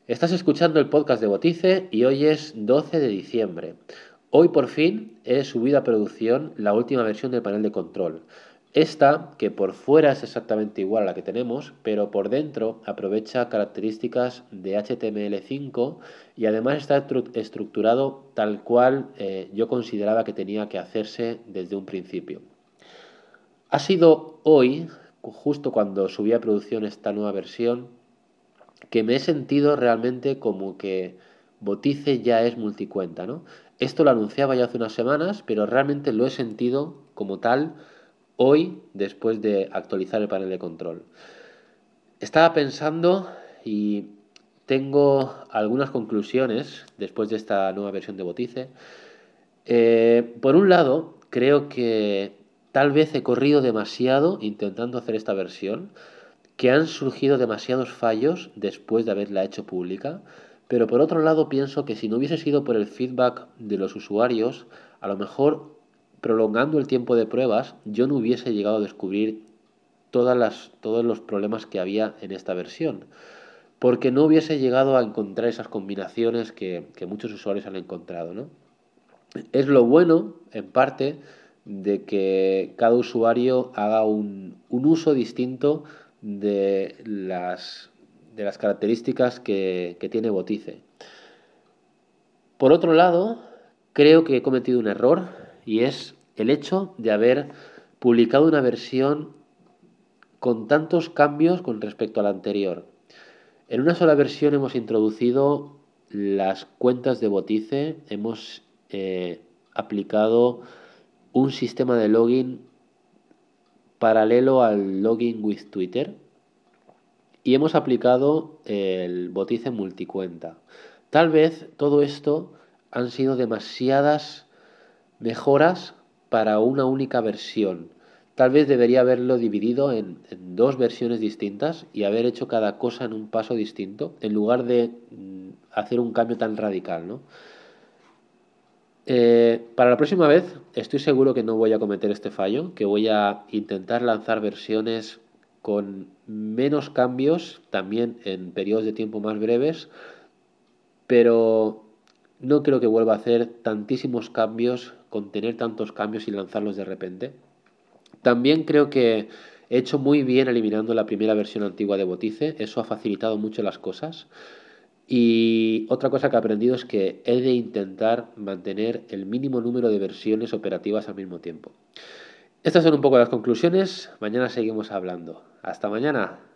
Estás escuchando el podcast de Botice y hoy es 12 de diciembre. Hoy por fin he subido a producción la última versión del panel de control. Esta, que por fuera es exactamente igual a la que tenemos, pero por dentro aprovecha características de HTML5 y además está estructurado tal cual yo consideraba que tenía que hacerse desde un principio. Ha sido hoy, justo cuando subí a producción esta nueva versión, que me he sentido realmente como que Botice ya es multicuenta, ¿no? Esto lo anunciaba ya hace unas semanas, pero realmente lo he sentido como tal hoy después de actualizar el panel de control. Estaba pensando y tengo algunas conclusiones después de esta nueva versión de Botice. Por un lado, creo que tal vez he corrido demasiado intentando hacer esta versión, que han surgido demasiados fallos después de haberla hecho pública, pero por otro lado pienso que si no hubiese sido por el feedback de los usuarios, a lo mejor prolongando el tiempo de pruebas, yo no hubiese llegado a descubrir todos los problemas que había en esta versión, porque no hubiese llegado a encontrar esas combinaciones que muchos usuarios han encontrado, ¿no? Es lo bueno, en parte, de que cada usuario haga un uso distinto de las características que tiene Botice. Por otro lado, creo que he cometido un error y es el hecho de haber publicado una versión con tantos cambios con respecto a la anterior. En una sola versión hemos introducido las cuentas de Botice, hemos aplicado un sistema de login paralelo al login with Twitter y hemos aplicado el Botice multicuenta. Tal vez todo esto han sido demasiadas mejoras para una única versión. Tal vez debería haberlo dividido en dos versiones distintas y haber hecho cada cosa en un paso distinto, en lugar de hacer un cambio tan radical, ¿no? Para la próxima vez estoy seguro que no voy a cometer este fallo, que voy a intentar lanzar versiones con menos cambios, también en periodos de tiempo más breves, pero no creo que vuelva a hacer tantísimos cambios, contener tantos cambios y lanzarlos de repente. También creo que he hecho muy bien eliminando la primera versión antigua de Botice, eso ha facilitado mucho las cosas. Y otra cosa que he aprendido es que he de intentar mantener el mínimo número de versiones operativas al mismo tiempo. Estas son un poco las conclusiones, mañana seguimos hablando. Hasta mañana.